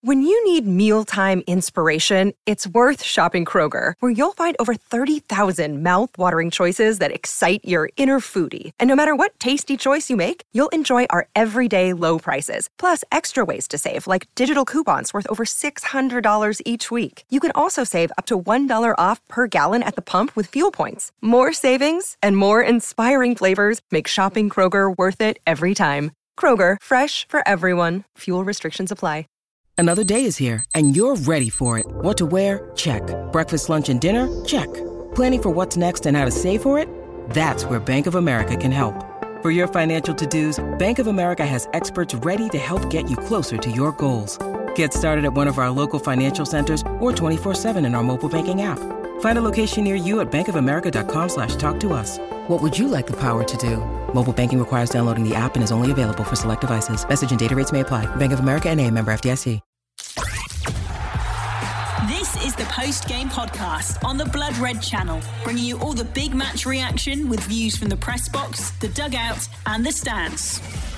When you need mealtime inspiration, it's worth shopping Kroger, where you'll find over 30,000 mouth-watering choices that excite your inner foodie. And no matter what tasty choice you make, you'll enjoy our everyday low prices, plus extra ways to save, like digital coupons worth over $600 each week. You can also save up to $1 off per gallon at the pump with fuel points. More savings and more inspiring flavors make shopping Kroger worth it every time. Kroger, fresh for everyone. Fuel restrictions apply. Another day is here, and you're ready for it. What to wear? Check. Breakfast, lunch, and dinner? Check. Planning for what's next and how to save for it? That's where Bank of America can help. For your financial to-dos, Bank of America has experts ready to help get you closer to your goals. Get started at one of our local financial centers or 24/7 in our mobile banking app. Find a location near you at bankofamerica.com/talktous. What would you like the power to do? Mobile banking requires downloading the app and is only available for select devices. Message and data rates may apply. Bank of America N.A., member FDIC. This is the post-game podcast on the Blood Red channel, bringing you all the big match reaction with views from the press box, the dugout and the stands.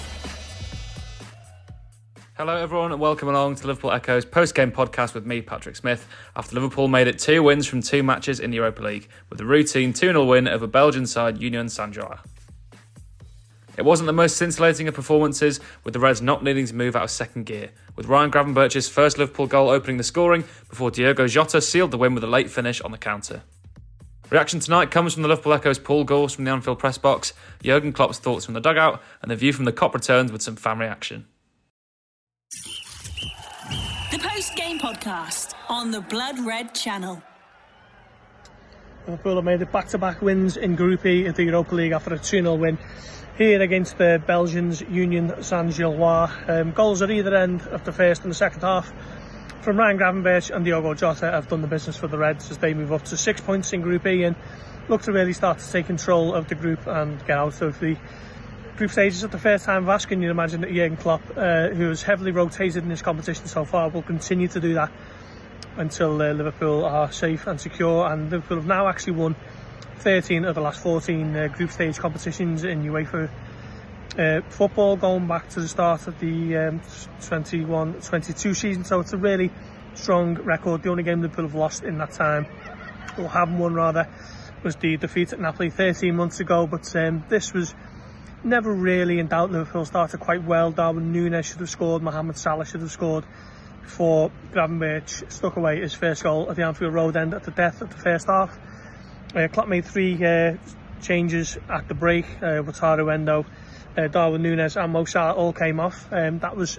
Hello everyone and welcome along to Liverpool Echo's post-game podcast with me, Patrick Smith, after Liverpool made it 2 wins from 2 matches in the Europa League, with a routine 2-0 win over Belgian side Union Saint-Gilloise. It wasn't the most scintillating of performances, with the Reds not needing to move out of second gear, with Ryan Gravenberch's first Liverpool goal opening the scoring before Diogo Jota sealed the win with a late finish on the counter. Reaction tonight comes from the Liverpool Echo's Paul Gorse from the Anfield press box, Jurgen Klopp's thoughts from the dugout, and the view from the Kop returns with some fan reaction. The post-game podcast on the Blood Red channel. Liverpool have made it back-to-back wins in Group E of the Europa League after a 2-0 win here against the Belgians Union Saint-Gilloise. Goals at either end of the first and the second half from Ryan Gravenberch and Diogo Jota have done the business for the Reds as they move up to 6 points in Group E and look to really start to take control of the group and get out of the group stages at the first time of asking. You'd imagine that Jurgen Klopp, who has heavily rotated in this competition so far, will continue to do that until Liverpool are safe and secure. And Liverpool have now actually won 13 of the last 14 group stage competitions in UEFA football, going back to the start of the 21-22 season. So it's a really strong record. The only game Liverpool have lost in that time, or haven't won rather, was the defeat at Napoli 13 months ago. But this was never really in doubt. Liverpool started quite well. Darwin Núñez should have scored, Mohamed Salah should have scored, before Gravenberch stuck away his first goal at the Anfield Road end at the death of the first half. Klopp made 3 changes at the break. Wataru Endo, Darwin Núñez and Mo Salah all came off. That was,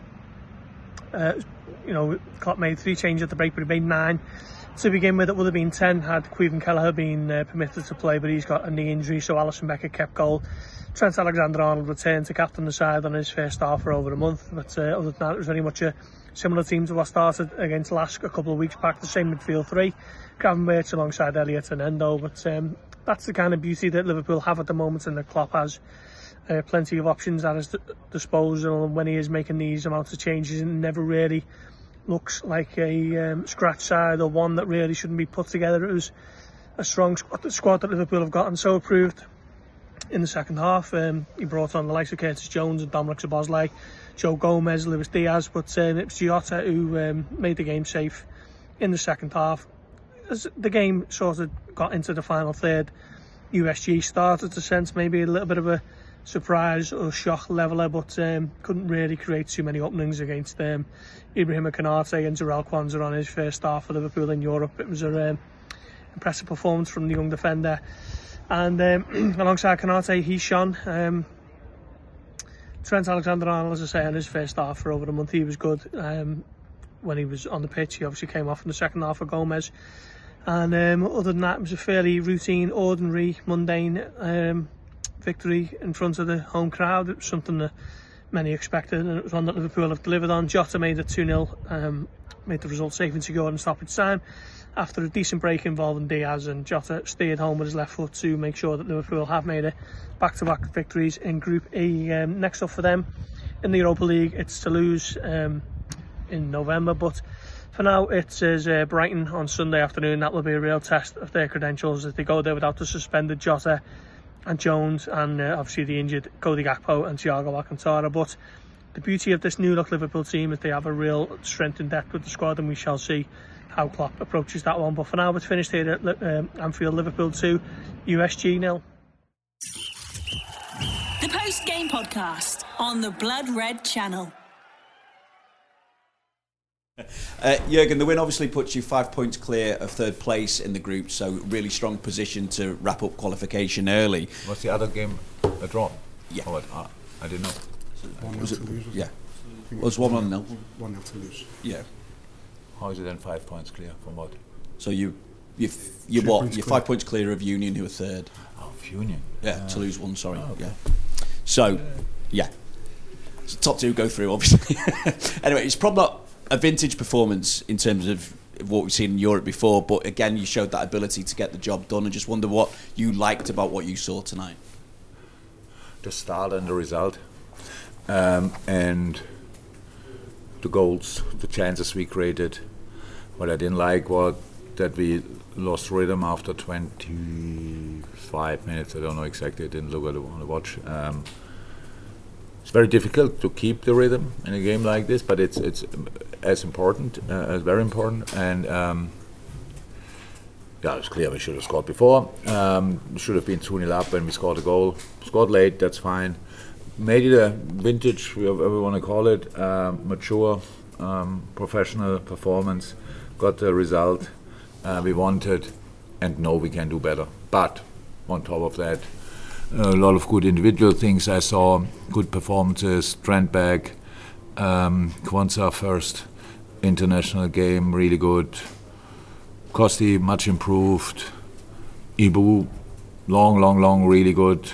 Klopp made 3 changes at the break, but he made 9 to begin with. It would have been 10 had Caoimhin Kelleher been permitted to play, but he's got a knee injury, so Alisson Becker kept goal. Trent Alexander-Arnold returned to captain the side on his first half for over a month, but other than that, it was very much a similar team to what started against Lask a couple of weeks back. The same midfield 3, Gravenberch alongside Elliott and Endo, but that's the kind of beauty that Liverpool have at the moment, and that Klopp has plenty of options at his disposal. And when he is making these amounts of changes, it never really looks like a scratch side or one that really shouldn't be put together. It was a strong squad that Liverpool have got, and so approved in the second half. He brought on the likes of Curtis Jones and Dominic Szoboszlai, Joe Gomez, Luis Diaz, but it was Jota who made the game safe in the second half. As the game sort of got into the final third, USG started to sense maybe a little bit of a surprise or shock leveller, but couldn't really create too many openings against Ibrahima Konate and Jarell Quansah on his first start for Liverpool in Europe. It was an impressive performance from the young defender, and alongside Konate he shone. Trent Alexander-Arnold, as I say, on his first half for over a month, he was good. When he was on the pitch, he obviously came off in the second half for Gomez, and other than that, it was a fairly routine, ordinary, mundane victory in front of the home crowd. It was something that many expected, and it was one that Liverpool have delivered on. Jota made it 2-0, made the result safe and secure in stoppage time after a decent break involving Diaz, and Jota steered home with his left foot to make sure that Liverpool have made it back-to-back victories in Group E. Next up for them in the Europa League, it's Toulouse in November, but for now it is Brighton on Sunday afternoon. That will be a real test of their credentials as they go there without the suspended Jota and Jones, and obviously the injured Cody Gakpo and Thiago Alcantara. But the beauty of this new look Liverpool team is they have a real strength and depth with the squad, and we shall see how Klopp approaches that one. But for now, it's finished here at Anfield. Liverpool 2, USG 0. The post-game podcast on the Blood Red channel. Jurgen, the win obviously puts you 5 points clear of third place in the group, so really strong position to wrap up qualification early. Was the other game a draw? Yeah. Oh, I didn't know. Was it? Yeah. It was 1-0. 1-0 to lose. Yeah. How is it then 5 points clear from what? So you're what? You're 5 points clear of Union, who are third. Oh, Union. Yeah, to lose one. Sorry. Okay. Yeah. So, yeah. So top two go through, obviously. Anyway, it's probably not a vintage performance in terms of what we've seen in Europe before, but again, you showed that ability to get the job done. I just wonder what you liked about what you saw tonight. The start and the result, and the goals, the chances we created. What I didn't like was that we lost rhythm after 25 minutes. I don't know exactly. I didn't look at it on the watch. It's very difficult to keep the rhythm in a game like this, but it's as important, as very important. And yeah, it's clear we should have scored before. Should have been 2-0 up when we scored a goal. Scored late, that's fine. Made it a vintage, whatever we want to call it, mature, professional performance. Got the result we wanted, and know we can do better. But on top of that, a lot of good individual things I saw, good performances. Trent back, Kwanzaa first international game, really good. Costi much improved. Ibu, long, really good.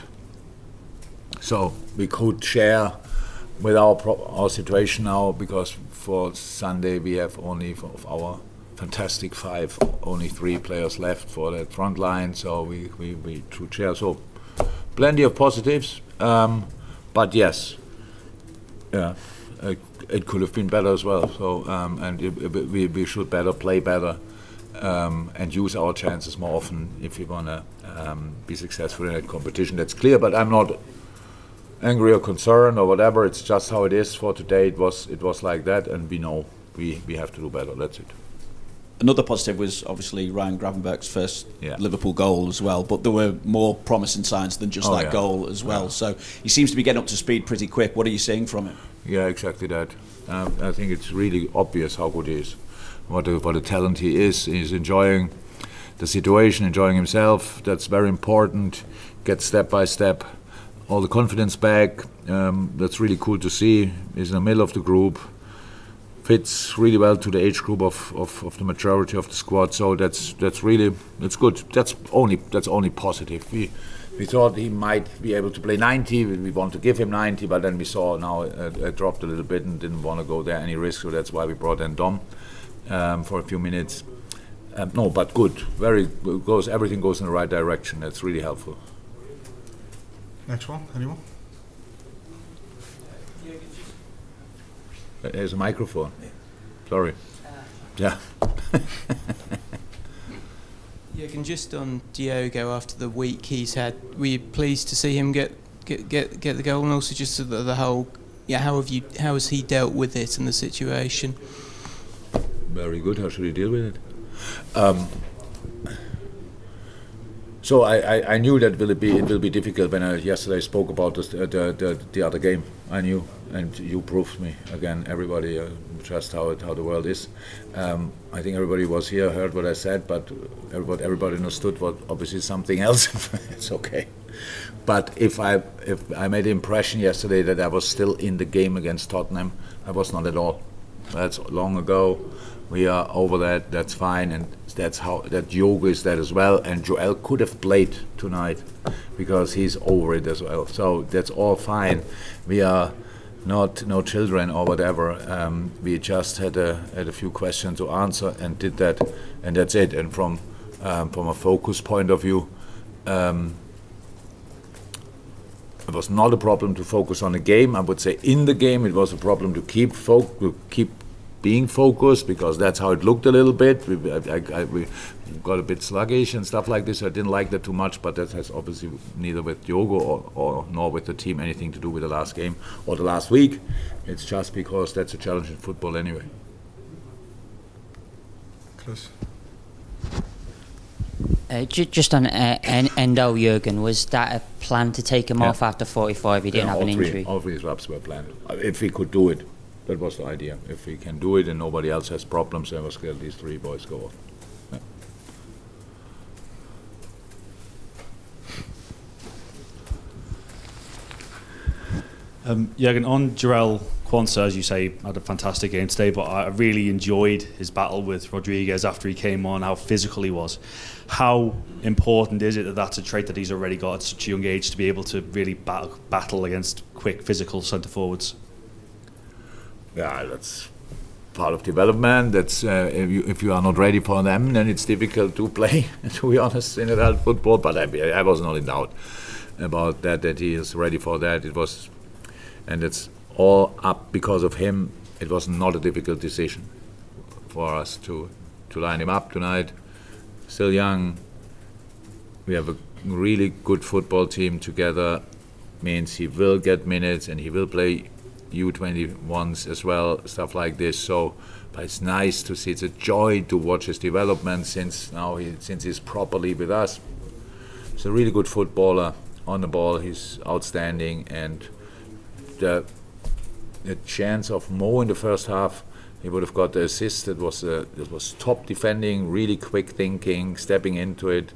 So we could share with our situation now, because for Sunday we have only of our fantastic 5, only 3 players left for that front line. So we should share. So plenty of positives, but yes, yeah, it could have been better as well. So and we should play better, and use our chances more often if we want to be successful in that competition. That's clear. But I'm not angry or concerned or whatever. It's just how it is for today. It was like that, and we know we have to do better. That's it. Another positive was obviously Ryan Gravenberch's first Yeah. Liverpool goal as well, but there were more promising signs than just that goal as well. Yeah. So he seems to be getting up to speed pretty quick. What are you seeing from him? Yeah, exactly that. I think it's really obvious how good he is, what a talent he is. He's enjoying the situation, enjoying himself. That's very important. Get step by step all the confidence back. That's really cool to see. He's in the middle of the group. Fits really well to the age group of the majority of the squad, so that's good. That's only positive. We thought he might be able to play 90. We want to give him 90, but then we saw now it dropped a little bit and didn't want to go there any risk. So that's why we brought in Dom for a few minutes. No, but good. Everything goes in the right direction. That's really helpful. Next one, anyone? There's a microphone. Sorry. Yeah. Jürgen, just on Diogo after the week he's had, were you pleased to see him get the goal, and also just the whole? Yeah, how has he dealt with it and the situation? Very good. How should he deal with it? So I knew that it will be difficult when I yesterday spoke about the other game. I knew, and you proved me again. Everybody just how the world is. I think everybody was here, heard what I said, but what everybody understood was obviously something else. It's okay. But if I made the impression yesterday that I was still in the game against Tottenham, I was not at all. That's long ago. We are over that. That's fine, and that's how that Diogo is that as well. And Joel could have played tonight because he's over it as well. So that's all fine. We are not no children or whatever. We just had a few questions to answer and did that, and that's it. And from a focus point of view, it was not a problem to focus on the game. I would say in the game it was a problem to keep being focused, because that's how it looked a little bit. We got a bit sluggish and stuff like this. I didn't like that too much, but that has obviously neither with Diogo or nor with the team anything to do with the last game or the last week. It's just because that's a challenge in football anyway. Chris? Just on Endo, Jurgen, was that a plan to take him off after 45? He didn't have an injury. All three swaps were planned. If we could do it, that was the idea. If we can do it and nobody else has problems, then we'll let these three boys go off. Yeah. Jurgen, on Jarell Quansah, as you say, had a fantastic game today, but I really enjoyed his battle with Rodriguez after he came on, how physical he was. How important is it that that's a trait that he's already got at such a young age, to be able to really battle against quick, physical centre-forwards? Yeah, that's part of development. That's if you are not ready for them, then it's difficult to play, to be honest, in adult football. But I was not in doubt about that he is ready for that. It was, and it's all up because of him. It was not a difficult decision for us to line him up tonight. Still young. We have a really good football team together. Means he will get minutes and he will play U21s as well, stuff like this. So, but it's nice to see. It's a joy to watch his development since he's properly with us. He's a really good footballer on the ball. He's outstanding, and the chance of Mo in the first half, he would have got the assist. It was top defending, really quick thinking, stepping into it.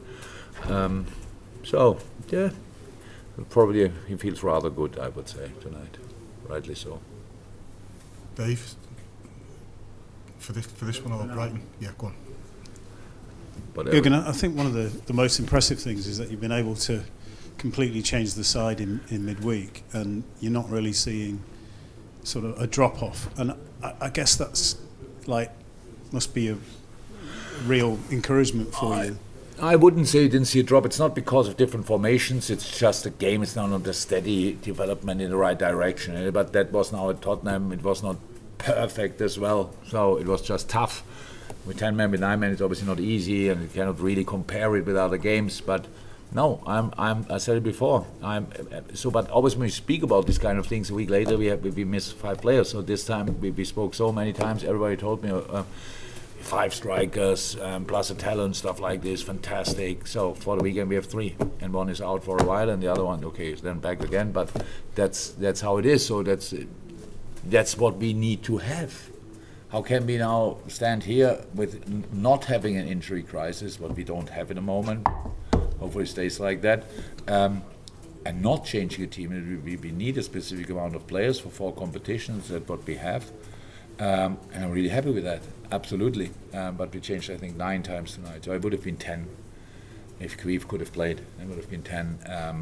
So yeah, probably he feels rather good, I would say, tonight. Rightly so. Dave, for this one or Brighton? Yeah, go on. Jürgen, I think one of the most impressive things is that you've been able to completely change the side in midweek, and you're not really seeing sort of a drop off. And I guess that's must be a real encouragement for you. I wouldn't say you didn't see a drop. It's not because of different formations. It's just a game. It's now not a steady development in the right direction. But that was now at Tottenham. It was not perfect as well. So it was just tough. With 10 men, with 9 men, it's obviously not easy, and you cannot really compare it with other games. But no, I said it before. But always when we speak about these kind of things, a week later we missed 5 players. So this time we spoke so many times. Everybody told me. 5 strikers plus a talent, stuff like this, fantastic. So for the weekend we have 3, and one is out for a while, and the other one, okay, is then back again. But that's how it is. So that's what we need to have. How can we now stand here with not having an injury crisis, what we don't have in the moment? Hopefully it stays like that, and not changing a team. We need a specific amount of players for 4 competitions. That's what we have. And I'm really happy with that, absolutely. But we changed, I think, 9 times tonight. So it would have been 10 if Kviv could have played. It would have been 10.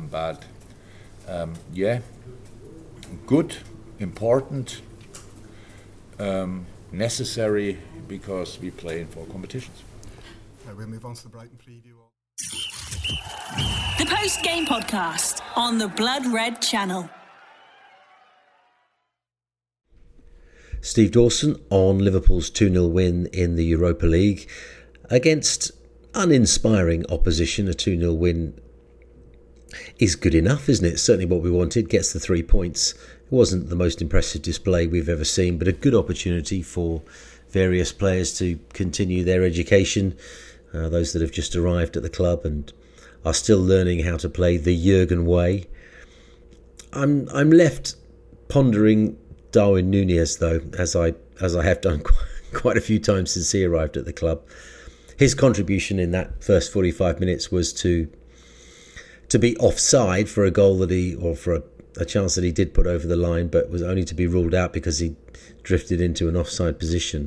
Yeah, good, important, necessary, because we play in 4 competitions. We'll move on to the Brighton preview. The post-game podcast on the Blood Red channel. Steve Dawson on Liverpool's 2-0 win in the Europa League against uninspiring opposition. A 2-0 win is good enough, isn't it? Certainly what we wanted. Gets the 3 points. It wasn't the most impressive display we've ever seen, but a good opportunity for various players to continue their education. Those that have just arrived at the club and are still learning how to play the Jurgen way. I'm left pondering Darwin Núñez, though, as I have done quite a few times since he arrived at the club. His contribution in that first 45 minutes was to be offside for a goal for a chance that he did put over the line, but was only to be ruled out because he drifted into an offside position.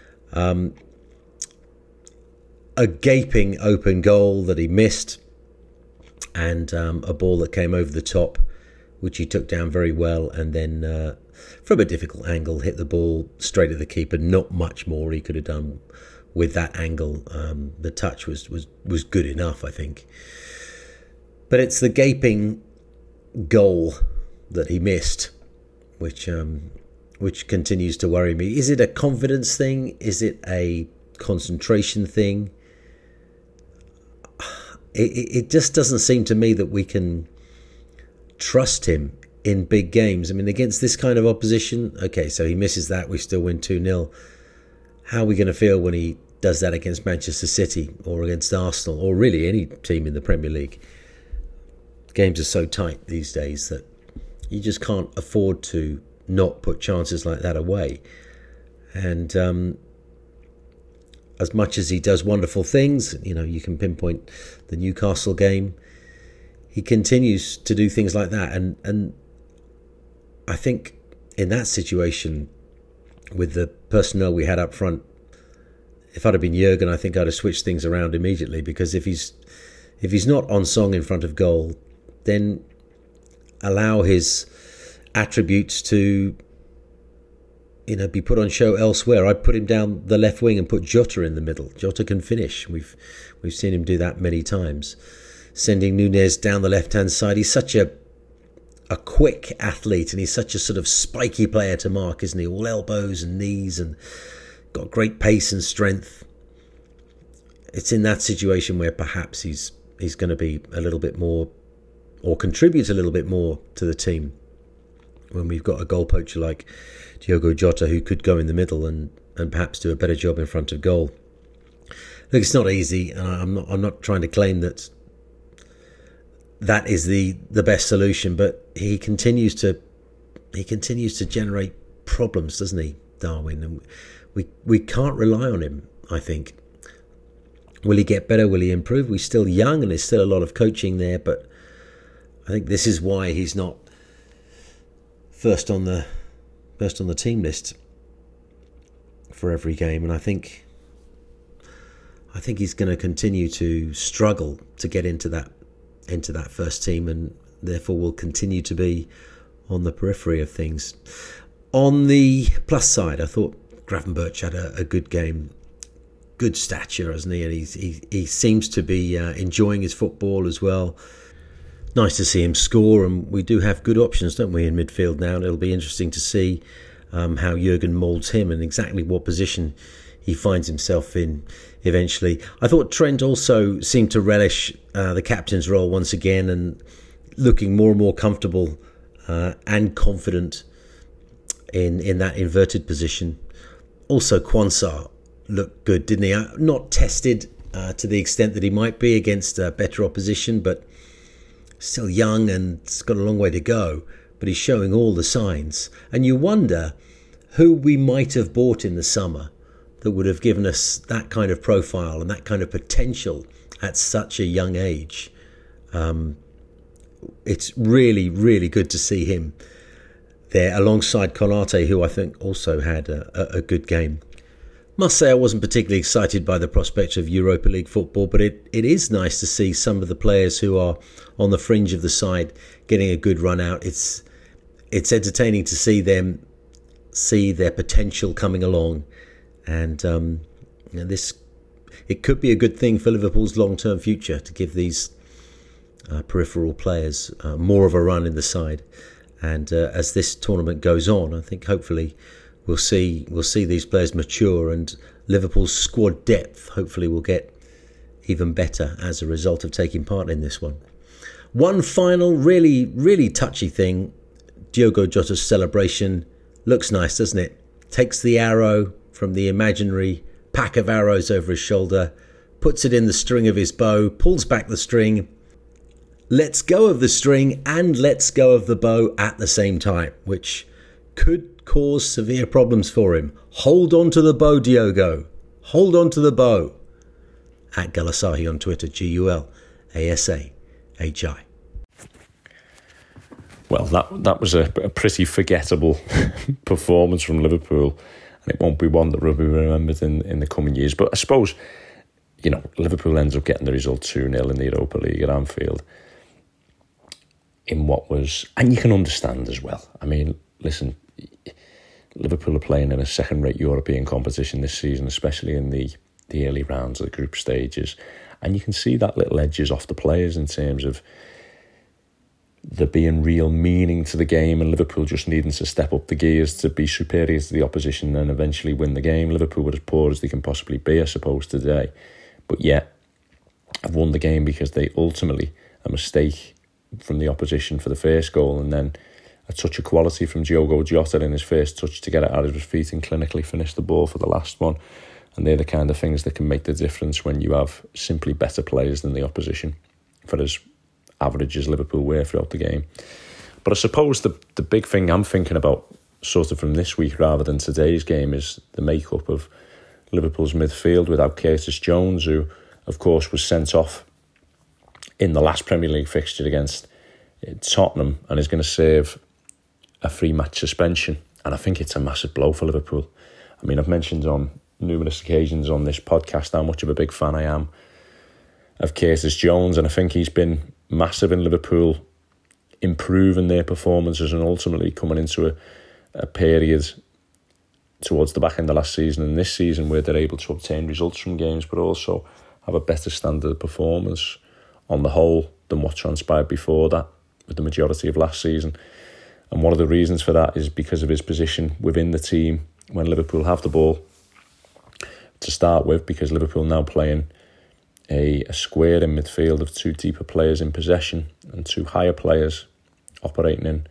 A gaping open goal that he missed, and a ball that came over the top, which he took down very well, and then from a difficult angle hit the ball straight at the keeper. Not much more he could have done with that angle. The touch was good enough, I think. But it's the gaping goal that he missed, which which continues to worry me. Is it a confidence thing? Is it a concentration thing? It just doesn't seem to me that we can trust him in big games. I mean, against this kind of opposition, okay, so he misses that, we still win 2-0. How are we going to feel when he does that against Manchester City or against Arsenal or really any team in the Premier League? Games are so tight these days that you just can't afford to not put chances like that away. And as much as he does wonderful things, you can pinpoint the Newcastle game, he continues to do things like that. And I think in that situation, with the personnel we had up front, if I'd have been Jurgen, I think I'd have switched things around immediately, because if he's not on song in front of goal, then allow his attributes to be put on show elsewhere. I'd put him down the left wing and put Jota in the middle. Jota can finish. We've seen him do that many times. Sending Nunez down the left-hand side. He's such a quick athlete, and he's such a sort of spiky player to mark, isn't he? All elbows and knees, and got great pace and strength. It's in that situation where perhaps he's going to be a little bit more, or contribute a little bit more to the team, when we've got a goal poacher like Diogo Jota, who could go in the middle and perhaps do a better job in front of goal. Look, it's not easy, and I'm not trying to claim that is the best solution, but he continues to generate problems, doesn't he, Darwin? And we can't rely on him, I think. Will he get better? Will he improve? We're still young, and there's still a lot of coaching there, but I think this is why he's not first on the team list for every game, and I think he's going to continue to struggle to get into that first team, and therefore will continue to be on the periphery of things. On the plus side, I thought Gravenberch had a good game, good stature, hasn't he? And he seems to be enjoying his football as well. Nice to see him score, and we do have good options, don't we, in midfield now? And it'll be interesting to see how Jurgen moulds him and exactly what position he finds himself in eventually. I thought Trent also seemed to relish the captain's role once again, and looking more and more comfortable and confident in that inverted position. Also, Quansah looked good, didn't he? Not tested to the extent that he might be against better opposition, but still young and it's got a long way to go. But he's showing all the signs. And you wonder who we might have bought in the summer that would have given us that kind of profile and that kind of potential at such a young age. It's really, really good to see him there alongside Konate, who I think also had a good game. Must say I wasn't particularly excited by the prospect of Europa League football, but it is nice to see some of the players who are on the fringe of the side getting a good run out. It's entertaining to see them see their potential coming along, and it could be a good thing for Liverpool's long-term future to give these peripheral players more of a run in the side. And as this tournament goes on, I think hopefully we'll see these players mature, and Liverpool's squad depth hopefully will get even better as a result of taking part in this one. One final really, really touchy thing, Diogo Jota's celebration looks nice, doesn't it? Takes the arrow from the imaginary pack of arrows over his shoulder, puts it in the string of his bow, pulls back the string, lets go of the string and lets go of the bow at the same time, which could cause severe problems for him. Hold on to the bow, Diogo. Hold on to the bow. At Gulasahi on Twitter, Gulasahi. Well, that was a pretty forgettable performance from Liverpool, and it won't be one that will be remembered in the coming years. But I suppose, Liverpool ends up getting the result 2-0 in the Europa League at Anfield, in what was, and you can understand as well. I mean, listen, Liverpool are playing in a second-rate European competition this season, especially in the early rounds of the group stages, and you can see that little edges off the players in terms of there being real meaning to the game and Liverpool just needing to step up the gears to be superior to the opposition and eventually win the game. Liverpool were as poor as they can possibly be, I suppose, today. But yet, I've won the game because they ultimately, a mistake from the opposition for the first goal and then a touch of quality from Diogo Jota in his first touch to get it out of his feet and clinically finish the ball for the last one. And they're the kind of things that can make the difference when you have simply better players than the opposition, for as average as Liverpool were throughout the game. But I suppose the big thing I'm thinking about sort of from this week rather than today's game is the makeup of Liverpool's midfield without Curtis Jones, who of course was sent off in the last Premier League fixture against Tottenham and is going to serve a 3-match suspension. And I think it's a massive blow for Liverpool. I mean, I've mentioned on numerous occasions on this podcast how much of a big fan I am of Curtis Jones, and I think he's been massive in Liverpool, improving their performances and ultimately coming into a period towards the back end of last season and this season where they're able to obtain results from games but also have a better standard of performance on the whole than what transpired before that with the majority of last season. And one of the reasons for that is because of his position within the team when Liverpool have the ball to start with, because Liverpool now playing a square in midfield of 2 deeper players in possession and 2 higher players operating in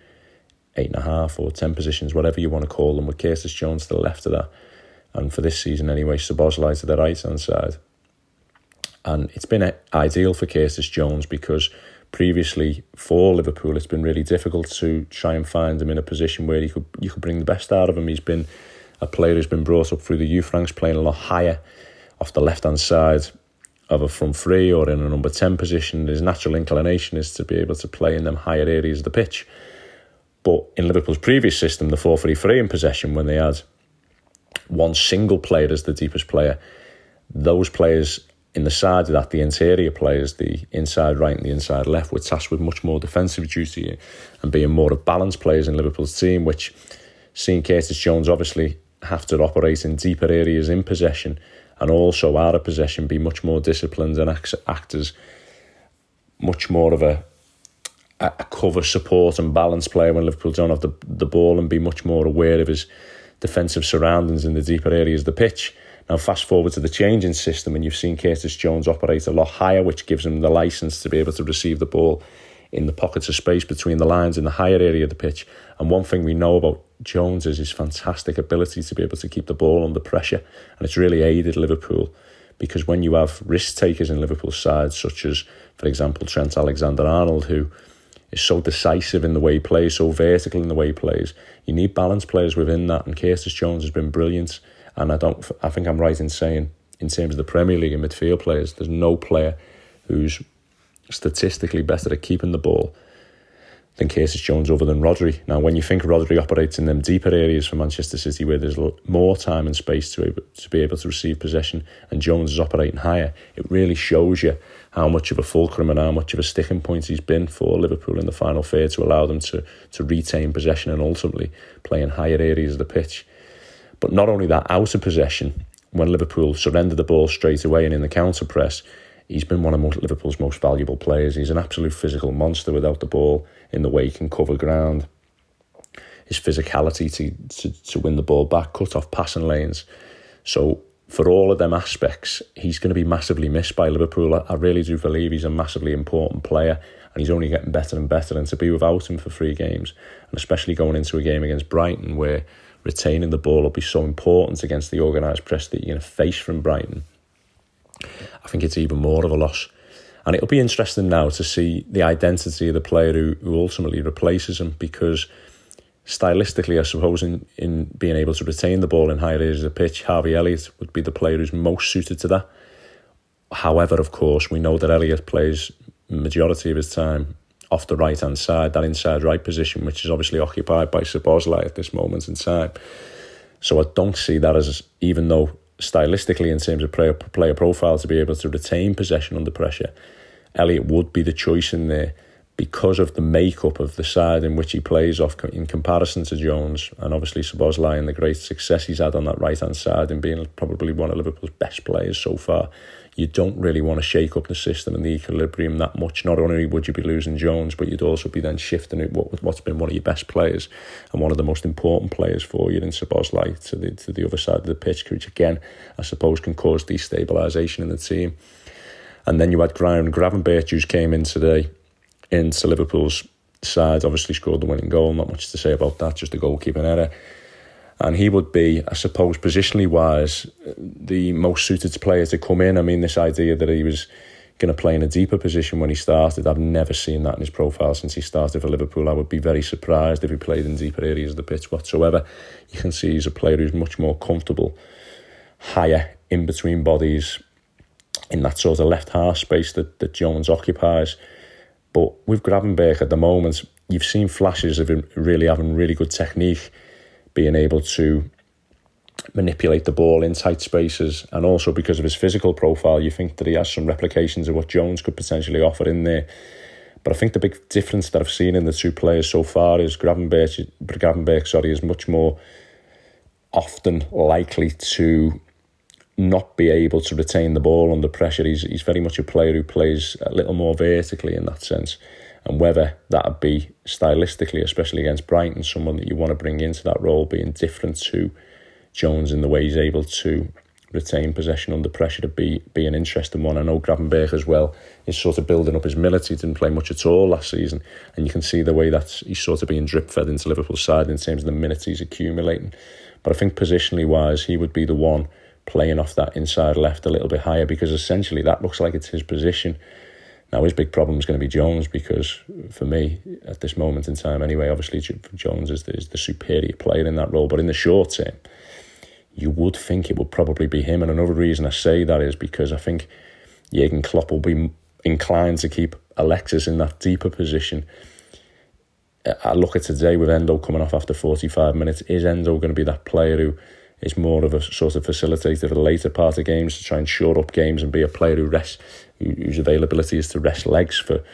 8.5 or 10 positions, whatever you want to call them, with Curtis Jones to the left of that. And for this season anyway, Szoboszlai to the right-hand side. And it's been ideal for Curtis Jones because previously for Liverpool it's been really difficult to try and find him in a position where you could bring the best out of him. He's been a player who's been brought up through the youth ranks, playing a lot higher off the left-hand side of a front 3 or in a number 10 position. His natural inclination is to be able to play in them higher areas of the pitch. But in Liverpool's previous system, the 4-3-3 in possession, when they had one single player as the deepest player, those players in the side of that, the interior players, the inside right and the inside left, were tasked with much more defensive duty and being more of balanced players in Liverpool's team, which seeing Curtis Jones obviously have to operate in deeper areas in possession and also out of possession be much more disciplined and act as much more of a cover, support and balance player when Liverpool don't have the ball, and be much more aware of his defensive surroundings in the deeper areas of the pitch. Now fast forward to the changing system and you've seen Curtis Jones operate a lot higher, which gives him the licence to be able to receive the ball in the pockets of space between the lines in the higher area of the pitch. And one thing we know about Jones is his fantastic ability to be able to keep the ball under pressure, and it's really aided Liverpool because when you have risk takers in Liverpool's side, such as for example Trent Alexander-Arnold, who is so decisive in the way he plays, so vertical in the way he plays, you need balanced players within that, and Curtis Jones has been brilliant. And I think I'm right in saying, in terms of the Premier League and midfield players, there's no player who's statistically better at keeping the ball than Curtis Jones other than Rodri. Now, when you think Rodri operates in them deeper areas for Manchester City where there's more time and space to be able to receive possession, and Jones is operating higher, it really shows you how much of a fulcrum and how much of a sticking point he's been for Liverpool in the final third to allow them to retain possession and ultimately play in higher areas of the pitch. But not only that, out of possession, when Liverpool surrendered the ball straight away and in the counter press, he's been one of Liverpool's most valuable players. He's an absolute physical monster without the ball, in the way he can cover ground. His physicality to win the ball back, cut off passing lanes. So for all of them aspects, he's going to be massively missed by Liverpool. I really do believe he's a massively important player and he's only getting better and better. And to be without him for 3 games, and especially going into a game against Brighton where retaining the ball will be so important against the organised press that you're going to face from Brighton, I think it's even more of a loss. And it'll be interesting now to see the identity of the player who ultimately replaces him, because stylistically, I suppose, in being able to retain the ball in higher areas of the pitch, Harvey Elliott would be the player who's most suited to that. However, of course, we know that Elliott plays the majority of his time off the right-hand side, that inside right position, which is obviously occupied by Szoboszlai at this moment in time. So I don't see that as, even though stylistically in terms of player profile to be able to retain possession under pressure, Elliott would be the choice in there because of the makeup of the side in which he plays off in comparison to Jones, and obviously Szoboszlai and the great success he's had on that right-hand side and being probably one of Liverpool's best players so far. you don't really want to shake up the system and the equilibrium that much. Not only would you be losing Jones, but you'd also be then shifting it what's been one of your best players and one of the most important players for you in Szoboszlai to the other side of the pitch, which again, I suppose, can cause destabilisation in the team. And then you had Gravenberch, who came in today into Liverpool's side, obviously scored the winning goal. Not much to say about that, just a goalkeeping error. And he would be, I suppose, positionally wise, the most suited player to come in. I mean, this idea that he was going to play in a deeper position when he started, I've never seen that in his profile since he started for Liverpool. I would be very surprised if he played in deeper areas of the pitch whatsoever. You can see he's a player who's much more comfortable, higher in between bodies, in that sort of left half space that Jones occupies. But with Gravenberch at the moment, you've seen flashes of him really having really good technique, being able to manipulate the ball in tight spaces, and also because of his physical profile, you think that he has some replications of what Jones could potentially offer in there. But I think the big difference that I've seen in the two players so far is Gravenberch is much more often likely to not be able to retain the ball under pressure. He's very much a player who plays a little more vertically in that sense. And whether that would be stylistically, especially against Brighton, someone that you want to bring into that role being different to Jones in the way he's able to retain possession under pressure, to be an interesting one. I know Gravenberch as well is sort of building up his humility. Didn't play much at all last season, and you can see the way that he's sort of being drip-fed into Liverpool's side in terms of the minutes he's accumulating. But I think positionally wise, he would be the one playing off that inside left a little bit higher, because essentially that looks like it's his position. Now, his big problem is going to be Jones, because for me, at this moment in time anyway, obviously Jones is the superior player in that role. But in the short term, you would think it would probably be him. And another reason I say that is because I think Jurgen Klopp will be inclined to keep Alexis in that deeper position. I look at today with Endo coming off after 45 minutes. Is Endo going to be that player who is more of a sort of facilitator for the later part of games, to try and shore up games and be a player whose availability is to rest legs for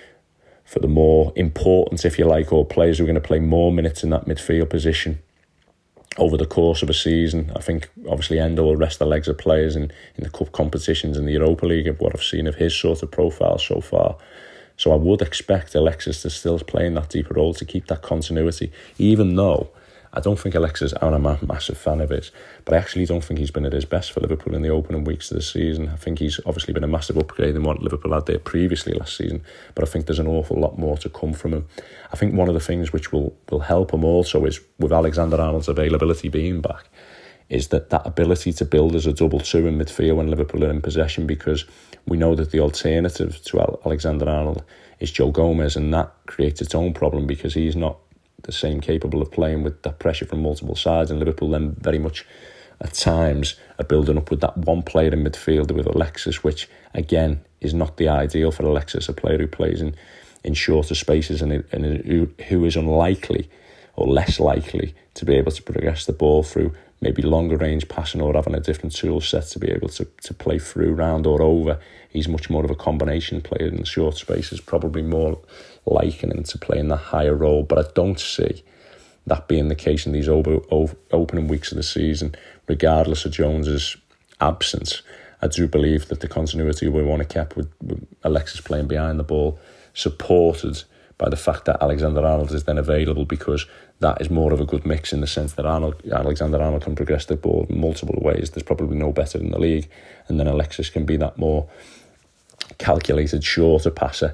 the more important, if you like, or players who are going to play more minutes in that midfield position over the course of a season? I think obviously Endo will rest the legs of players in the cup competitions in the Europa League, of what I've seen of his sort of profile so far. So I would expect Alexis to still play in that deeper role to keep that continuity, even though I don't think Alexis, I'm a massive fan of his, but I actually don't think he's been at his best for Liverpool in the opening weeks of the season. I think he's obviously been a massive upgrade in what Liverpool had there previously last season, but I think there's an awful lot more to come from him. I think one of the things which will help him also is, with Alexander-Arnold's availability being back, is that ability to build as a 2-2 in midfield when Liverpool are in possession, because we know that the alternative to Alexander-Arnold is Joe Gomez, and that creates its own problem because he's not the same capable of playing with that pressure from multiple sides, and Liverpool then very much at times are building up with that one player in midfield with Alexis, which again is not the ideal for Alexis, a player who plays in shorter spaces and who is unlikely or less likely to be able to progress the ball through maybe longer range passing or having a different tool set to be able to play through, round or over. He's much more of a combination player in the short spaces, probably more likening to playing that higher role. But I don't see that being the case in these opening weeks of the season, regardless of Jones's absence. I do believe that the continuity we want to keep with Alexis playing behind the ball, supported by the fact that Alexander-Arnold is then available, because that is more of a good mix in the sense that Alexander-Arnold can progress the ball in multiple ways. There's probably no better in the league. And then Alexis can be that more calculated, shorter passer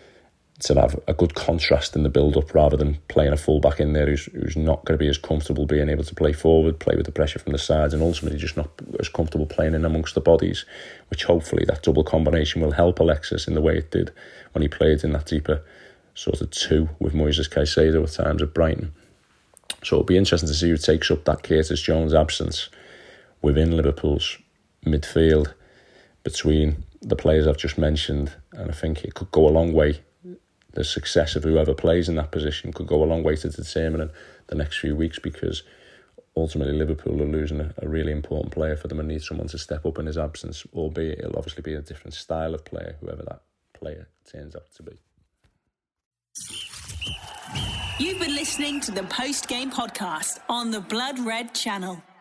to have a good contrast in the build-up, rather than playing a full-back in there who's not going to be as comfortable being able to play forward, play with the pressure from the sides, and ultimately just not as comfortable playing in amongst the bodies, which hopefully that double combination will help Alexis in the way it did when he played in that deeper sort of 2 with Moises Caicedo at times at Brighton. So it'll be interesting to see who takes up that Curtis Jones absence within Liverpool's midfield between the players I've just mentioned, and I think it could go a long way. The success of whoever plays in that position could go a long way to determining the next few weeks, because ultimately Liverpool are losing a really important player for them and need someone to step up in his absence, albeit it'll obviously be a different style of player, whoever that player turns out to be. You've been listening to the Post Game Podcast on the Blood Red Channel.